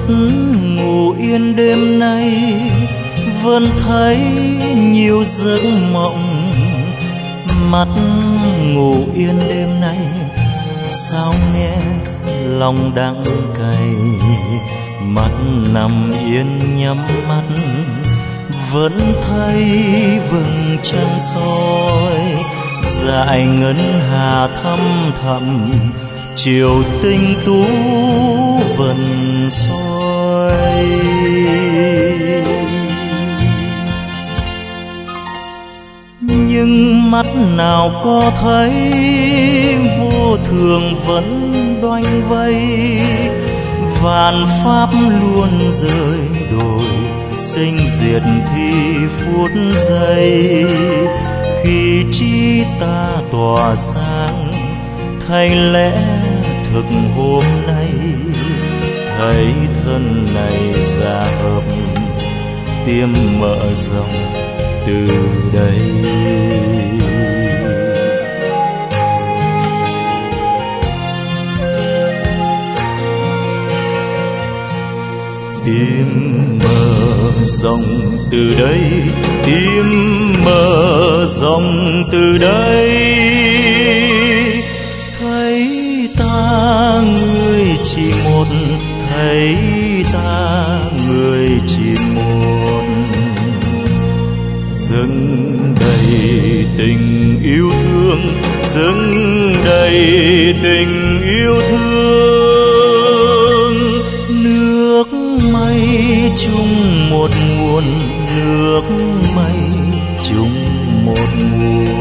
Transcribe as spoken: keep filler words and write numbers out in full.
mắt ngủ yên đêm nay vẫn thấy nhiều giấc mộng. Mắt ngủ yên đêm nay sao nghe lòng đắng cay. Mắt nằm yên nhắm mắt vẫn thấy vầng trăng soi. Dải ngân hà thăm thẳm chiều tinh tú vần soi. Nhưng mắt nào có thấy vô thường vẫn đoanh vây. Vạn pháp luôn rơi đổi sinh diệt thì phút giây. Khi chi ta tỏa sáng thay lẽ thực hôm nay. Thấy thân này ra hợp tiêm mở rộng từ đây. Tim mở rộng từ đây, tim mở rộng từ đây. Thấy ta người chỉ một, thấy ta người chỉ một. Dâng đầy tình yêu thương, dâng đầy tình yêu thương. Nước mây chung một nguồn, nước mây chung một nguồn.